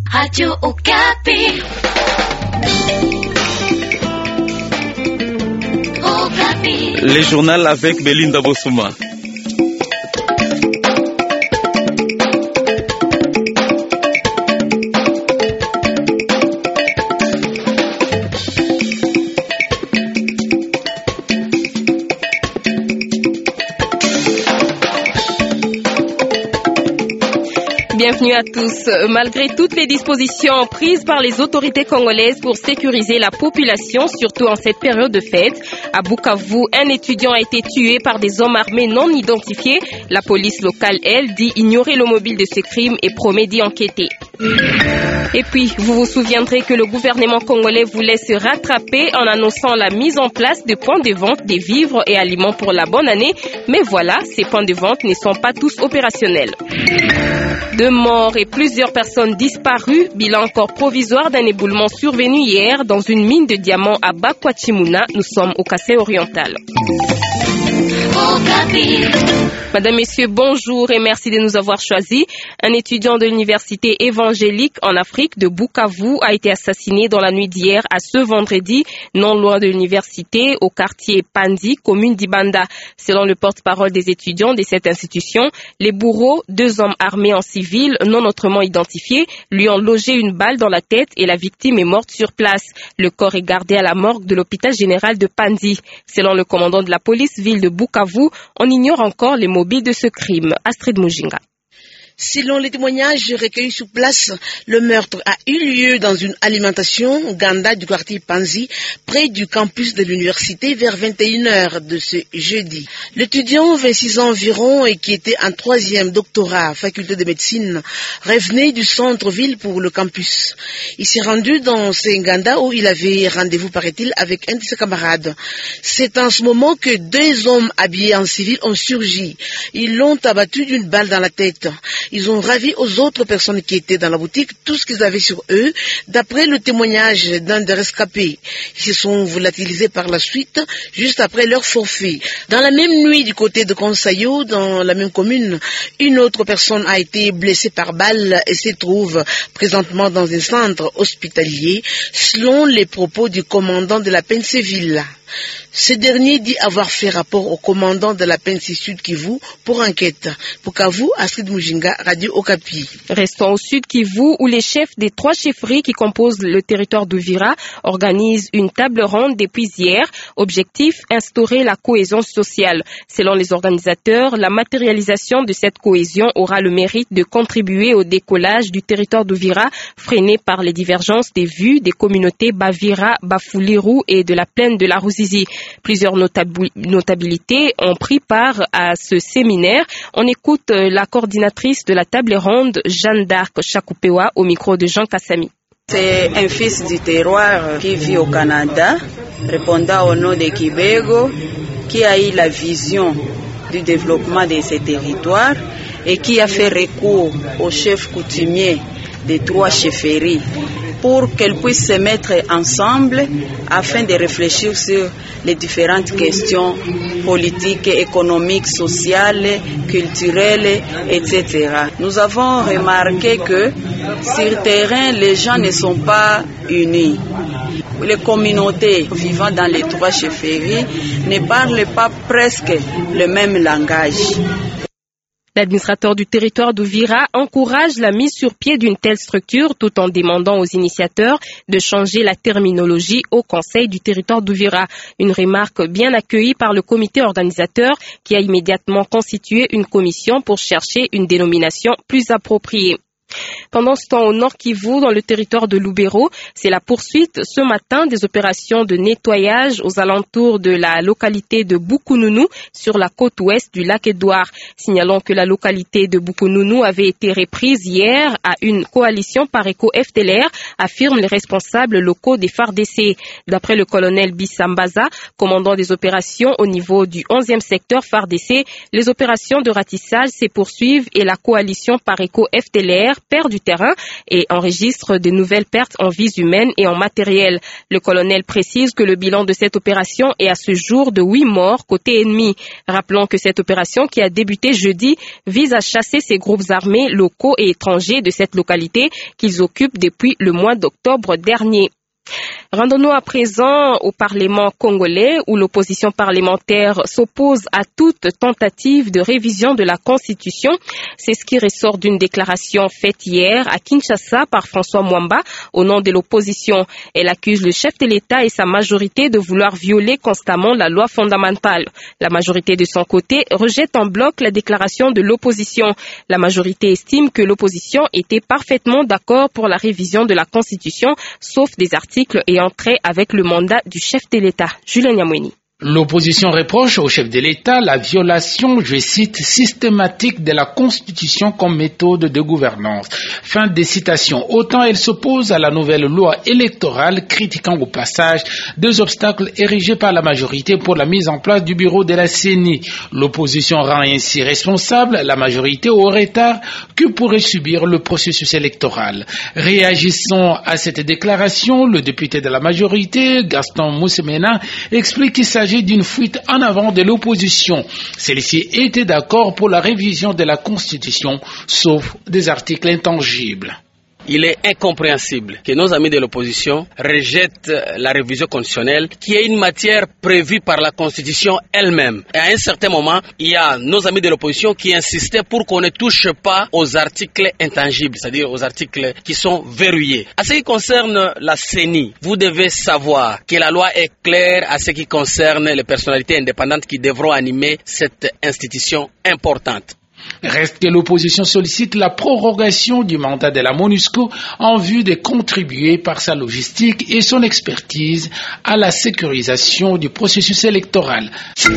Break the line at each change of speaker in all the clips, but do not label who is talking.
Radio Okapi. Okapi.
Les journaux avec Belinda Bossouma.
Bienvenue à tous. Malgré toutes les dispositions prises par les autorités congolaises pour sécuriser la population, surtout en cette période de fête, à Bukavu, un étudiant a été tué par des hommes armés non identifiés. La police locale, elle, dit ignorer le mobile de ce crime et promet d'y enquêter. Et puis, vous vous souviendrez que le gouvernement congolais voulait se rattraper en annonçant la mise en place de points de vente des vivres et aliments pour la bonne année. Mais voilà, ces points de vente ne sont pas tous opérationnels. 2 morts et plusieurs personnes disparues, bilan encore provisoire d'un éboulement survenu hier dans une mine de diamants à Bakwachimuna. Nous sommes au Kassai oriental. Madame, Messieurs, bonjour et merci de nous avoir choisis. Un étudiant de l'université évangélique en Afrique de Bukavu a été assassiné dans la nuit d'hier à ce vendredi, non loin de l'université, au quartier Panzi, commune d'Ibanda. Selon le porte-parole des étudiants de cette institution, les bourreaux, 2 hommes armés en civil non autrement identifiés, lui ont logé une balle dans la tête et la victime est morte sur place. Le corps est gardé à la morgue de l'hôpital général de Panzi. Selon le commandant de la police ville de Bukavu, on ignore encore les mobiles de ce crime. Astrid Mujinga.
Selon les témoignages recueillis sur place, le meurtre a eu lieu dans une alimentation Ganda du quartier Panzi, près du campus de l'université vers 21h de ce jeudi. L'étudiant, 26 ans environ, et qui était en 3e doctorat à faculté de médecine, revenait du centre-ville pour le campus. Il s'est rendu dans ce Ganda où il avait rendez-vous, paraît-il, avec un de ses camarades. C'est en ce moment que 2 hommes habillés en civil ont surgi. Ils l'ont abattu d'une balle dans la tête. Ils ont ravi aux autres personnes qui étaient dans la boutique tout ce qu'ils avaient sur eux, d'après le témoignage d'un des rescapés. Ils se sont volatilisés par la suite, juste après leur forfait. Dans la même nuit, du côté de Konsayo, dans la même commune, une autre personne a été blessée par balle et se trouve présentement dans un centre hospitalier, selon les propos du commandant de la Penseville. Ce dernier dit avoir fait rapport au commandant de la Pensi Sud Kivu pour enquête. Bukavu, Astrid Mujinga, Radio Okapi.
Restons au Sud Kivu où les chefs des 3 chefferies qui composent le territoire d'Uvira organisent une table ronde depuis hier. Objectif, instaurer la cohésion sociale. Selon les organisateurs, la matérialisation de cette cohésion aura le mérite de contribuer au décollage du territoire d'Uvira, freiné par les divergences des vues des communautés Bavira, Bafuliru et de la plaine de la Ruzizi. Plusieurs notabilités ont pris part à ce séminaire. On écoute la coordinatrice de la table ronde, Jeanne d'Arc Chakupewa, au micro de Jean Kassami.
C'est un fils du terroir qui vit au Canada, répondant au nom de Kibego, qui a eu la vision du développement de ces territoires et qui a fait recours au chef coutumier des 3 chefferies pour qu'elles puissent se mettre ensemble afin de réfléchir sur les différentes questions politiques, économiques, sociales, culturelles, etc. Nous avons remarqué que sur le terrain, les gens ne sont pas unis. Les communautés vivant dans les 3 chefferies ne parlent pas presque le même langage.
L'administrateur du territoire d'Uvira encourage la mise sur pied d'une telle structure tout en demandant aux initiateurs de changer la terminologie au conseil du territoire d'Uvira. Une remarque bien accueillie par le comité organisateur qui a immédiatement constitué une commission pour chercher une dénomination plus appropriée. Pendant ce temps, au Nord Kivu, dans le territoire de Lubero, c'est la poursuite ce matin des opérations de nettoyage aux alentours de la localité de Bukununu sur la côte ouest du lac Édouard. Signalons que la localité de Bukununu avait été reprise hier à une coalition Pareco-FTLR, affirment les responsables locaux des FARDC. D'après le colonel Bissambaza, commandant des opérations au niveau du 11e secteur FARDC, les opérations de ratissage se poursuivent et la coalition Pareco-FTLR perd du terrain et enregistre de nouvelles pertes en vies humaines et en matériel. Le colonel précise que le bilan de cette opération est à ce jour de 8 morts côté ennemi. Rappelons que cette opération qui a débuté jeudi vise à chasser ces groupes armés locaux et étrangers de cette localité qu'ils occupent depuis le mois d'octobre dernier. Rendons-nous à présent au Parlement congolais où l'opposition parlementaire s'oppose à toute tentative de révision de la Constitution. C'est ce qui ressort d'une déclaration faite hier à Kinshasa par François Mwamba au nom de l'opposition. Elle accuse le chef de l'État et sa majorité de vouloir violer constamment la loi fondamentale. La majorité de son côté rejette en bloc la déclaration de l'opposition. La majorité estime que l'opposition était parfaitement d'accord pour la révision de la Constitution, sauf des articles et entrer avec le mandat du chef de l'État. Julien Nyamweni.
L'opposition reproche au chef de l'État la violation, je cite, systématique de la Constitution comme méthode de gouvernance. Fin des citations. Autant elle s'oppose à la nouvelle loi électorale, critiquant au passage des obstacles érigés par la majorité pour la mise en place du bureau de la CENI. L'opposition rend ainsi responsable la majorité au retard que pourrait subir le processus électoral. Réagissant à cette déclaration, le député de la majorité, Gaston Moussemena, explique qu'il s'agit d'une fuite en avant de l'opposition. Celle-ci était d'accord pour la révision de la Constitution, sauf des articles intangibles.
Il est incompréhensible que nos amis de l'opposition rejettent la révision constitutionnelle qui est une matière prévue par la Constitution elle-même. Et à un certain moment, il y a nos amis de l'opposition qui insistaient pour qu'on ne touche pas aux articles intangibles, c'est-à-dire aux articles qui sont verrouillés. À ce qui concerne la CENI, vous devez savoir que la loi est claire à ce qui concerne les personnalités indépendantes qui devront animer cette institution importante.
Reste que l'opposition sollicite la prorogation du mandat de la MONUSCO en vue de contribuer par sa logistique et son expertise à la sécurisation du processus électoral.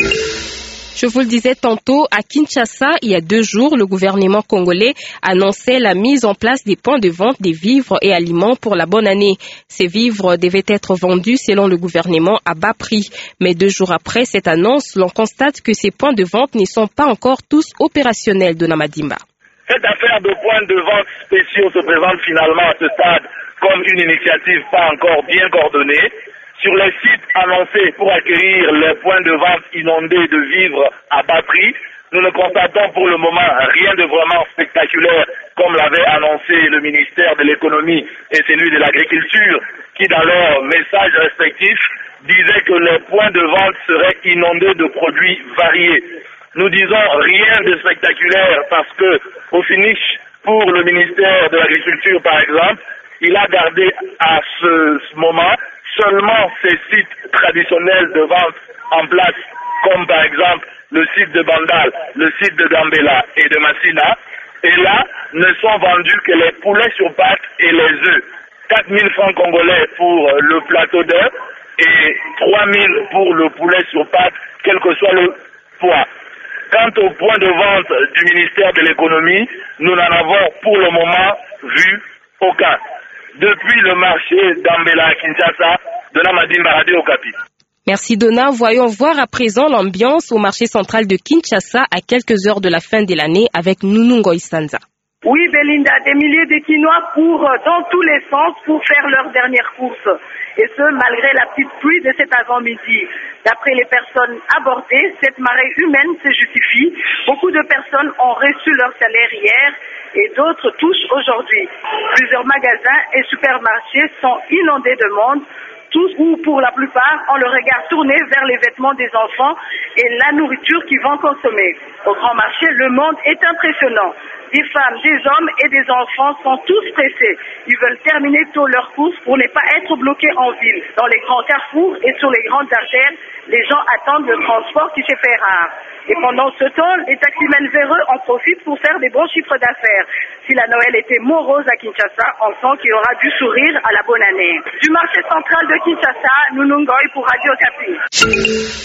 Je vous le disais tantôt, à Kinshasa, il y a 2 jours, le gouvernement congolais annonçait la mise en place des points de vente des vivres et aliments pour la bonne année. Ces vivres devaient être vendus selon le gouvernement à bas prix. Mais 2 jours après cette annonce, l'on constate que ces points de vente ne sont pas encore tous opérationnels de Namadimba.
Cette affaire de points de vente spéciaux se présente finalement à ce stade comme une initiative pas encore bien coordonnée. Sur les sites annoncés pour accueillir les points de vente inondés de vivres à bas prix, nous ne constatons pour le moment rien de vraiment spectaculaire comme l'avait annoncé le ministère de l'économie et celui de l'agriculture qui dans leurs messages respectifs disaient que les points de vente seraient inondés de produits variés. Nous disons rien de spectaculaire parce que au finish, pour le ministère de l'agriculture par exemple, il a gardé à ce moment seulement ces sites traditionnels de vente en place, comme par exemple le site de Bandal, le site de Gambela et de Massina. Et là, ne sont vendus que les poulets sur pâte et les œufs. 4 000 francs congolais pour le plateau d'œufs et 3 000 pour le poulet sur pâte, quel que soit le poids. Quant au point de vente du ministère de l'économie, nous n'en avons pour le moment vu aucun. Depuis le marché d'Ambela à Kinshasa, Dona Madimba, Radio Okapi.
Merci Dona. Voyons voir à présent l'ambiance au marché central de Kinshasa à quelques heures de la fin de l'année avec Nunungo Isanza.
Oui, Belinda, des milliers de Quinois courent dans tous les sens pour faire leur dernière course. Et ce, malgré la petite pluie de cet avant-midi. D'après les personnes abordées, cette marée humaine se justifie. Beaucoup de personnes ont reçu leur salaire hier et d'autres touchent aujourd'hui. Plusieurs magasins et supermarchés sont inondés de monde. Tous ou pour la plupart ont le regard tourné vers les vêtements des enfants et la nourriture qu'ils vont consommer. Au grand marché, le monde est impressionnant. Des femmes, des hommes et des enfants sont tous pressés. Ils veulent terminer tôt leur course pour ne pas être bloqués en ville. Dans les grands carrefours et sur les grandes artères, les gens attendent le transport qui se fait rare. Et pendant ce temps, les taximens véreux en profitent pour faire des bons chiffres d'affaires. Si la Noël était morose à Kinshasa, on sent qu'il y aura du sourire à la bonne année. Du marché central de Kinshasa, Nunungoy pour Radio Okapi.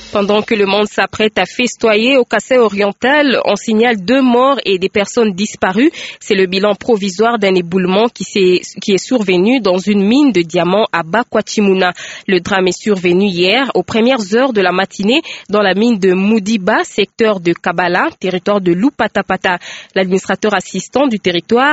Pendant que le monde s'apprête à festoyer au Kassai oriental, on signale 2 morts et des personnes disparues. C'est le bilan provisoire d'un éboulement qui est survenu dans une mine de diamants à Bakwachimuna. Le drame est survenu hier aux premières heures de la matinée dans la mine de Moudiba, secteur de Kabala, territoire de Lupatapata. L'administrateur assistant du territoire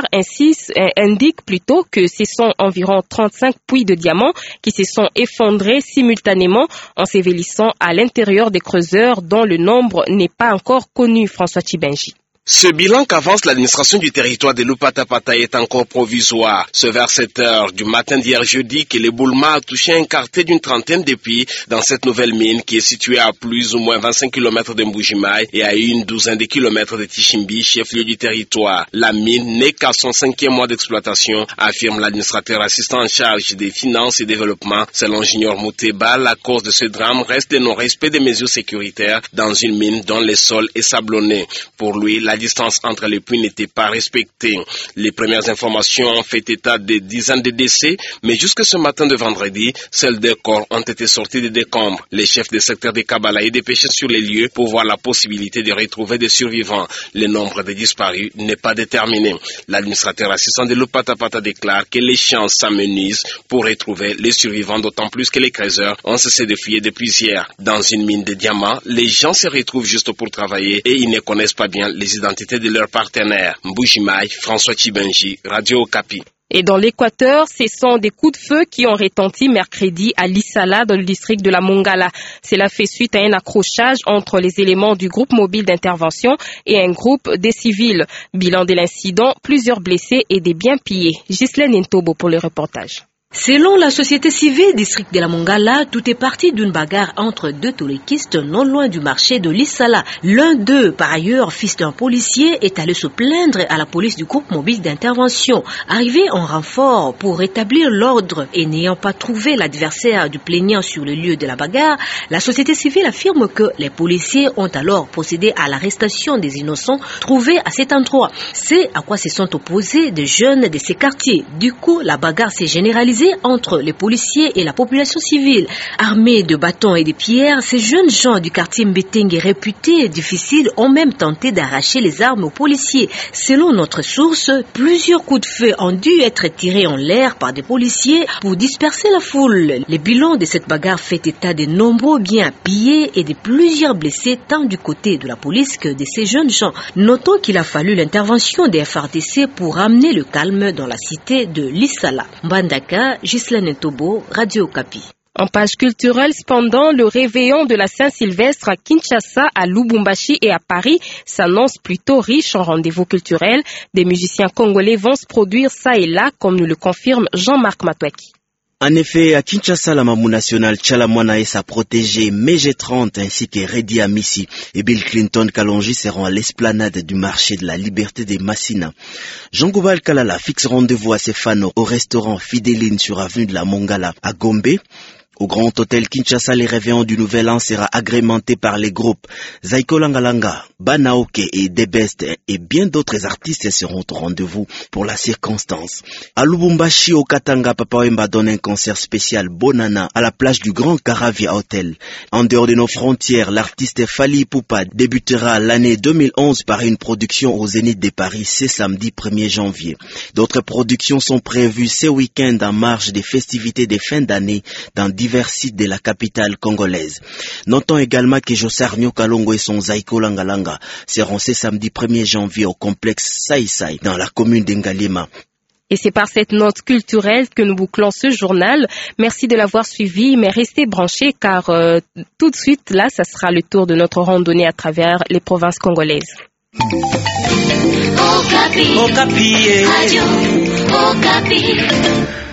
indique plutôt que ce sont environ 35 puits de diamants qui se sont effondrés simultanément en s'évélissant à l'intérieur des creuseurs dont le nombre n'est pas encore connu. François Chibenji.
Ce bilan qu'avance l'administration du territoire de Lupatapata est encore provisoire. C'est vers 7 heures du matin d'hier jeudi que l'éboulement a touché un quartier d'une trentaine de puits dans cette nouvelle mine qui est située à plus ou moins 25 km de Mbujimaï et à une douzaine de kilomètres de Tichimbi, chef-lieu du territoire. La mine n'est qu'à son 5e mois d'exploitation, affirme l'administrateur assistant en charge des finances et développement. Selon Junior Mouteba, la cause de ce drame reste le non-respect des mesures sécuritaires dans une mine dont le sol est sablonné. Pour lui, la distance entre les puits n'était pas respectée. Les premières informations ont fait état de dizaines de décès, mais jusque ce matin de vendredi, seuls 2 corps ont été sortis des décombres. Les chefs des secteurs de Kabala est dépêché sur les lieux pour voir la possibilité de retrouver des survivants. Le nombre de disparus n'est pas déterminé. L'administrateur assistant de Lupatapata déclare que les chances s'amenuisent pour retrouver les survivants, d'autant plus que les creuseurs ont cessé de fouiller depuis hier. Dans une mine de diamants, les gens se retrouvent juste pour travailler et ils ne connaissent pas bien les identités de leurs partenaires. Mbujimaï, François Chibenji, Radio Okapi.
Et dans l'Équateur, ce sont des coups de feu qui ont retenti mercredi à Lissala, dans le district de la Mongala. Cela fait suite à un accrochage entre les éléments du groupe mobile d'intervention et un groupe des civils. Bilan de l'incident, plusieurs blessés et des biens pillés. Ghislaine Ntobo pour le reportage.
Selon la société civile district de la Mongala, tout est parti d'une bagarre entre 2 touristes non loin du marché de Lissala. L'un d'eux, par ailleurs fils d'un policier, est allé se plaindre à la police du groupe mobile d'intervention. Arrivé en renfort pour rétablir l'ordre et n'ayant pas trouvé l'adversaire du plaignant sur le lieu de la bagarre, la société civile affirme que les policiers ont alors procédé à l'arrestation des innocents trouvés à cet endroit. C'est à quoi se sont opposés des jeunes de ces quartiers. Du coup, la bagarre s'est généralisée entre les policiers et la population civile. Armés de bâtons et de pierres, ces jeunes gens du quartier Mbetenge réputés difficiles ont même tenté d'arracher les armes aux policiers. Selon notre source, plusieurs coups de feu ont dû être tirés en l'air par des policiers pour disperser la foule. Le bilan de cette bagarre fait état de nombreux biens pillés et de plusieurs blessés tant du côté de la police que de ces jeunes gens. Notons qu'il a fallu l'intervention des FARDC pour ramener le calme dans la cité de Lissala. Mbandaka, Ghislaine Ntobo, Radio Okapi.
En page culturelle, cependant, le réveillon de la Saint-Sylvestre à Kinshasa, à Lubumbashi et à Paris s'annonce plutôt riche en rendez-vous culturels. Des musiciens congolais vont se produire ça et là, comme nous le confirme Jean-Marc Matouaki.
En effet, à Kinshasa, la Mamou nationale Tchalamwana et sa protégée Meje 30 ainsi que Redi Amissi et Bill Clinton Kalonji seront à l'esplanade du marché de la liberté des Massina. Jean-Goubal Kalala fixe rendez-vous à ses fans au restaurant Fideline sur avenue de la Mongala à Gombe. Au Grand Hôtel Kinshasa, les réveillons du Nouvel An sera agrémenté par les groupes Zaiko Langalanga, Banaoke et Debest et bien d'autres artistes seront au rendez-vous pour la circonstance. À Lubumbashi, au Katanga, Papa Wemba donne un concert spécial Bonana à la plage du Grand Caravia Hotel. En dehors de nos frontières, l'artiste Fali Ipupa débutera l'année 2011 par une production au Zénith de Paris ce samedi 1er janvier. D'autres productions sont prévues ce week-end en marge des festivités de fin d'année dans divers sites de la capitale congolaise. Notons également que Josarnio Kalongo et son Zaiko Langalanga seront ce samedi 1er janvier au complexe Saïsaï dans la commune d'Engalema.
Et c'est par cette note culturelle que nous bouclons ce journal. Merci de l'avoir suivi, mais restez branchés car tout de suite, là, ça sera le tour de notre randonnée à travers les provinces congolaises.
Okapi. Okapi. Radio Okapi.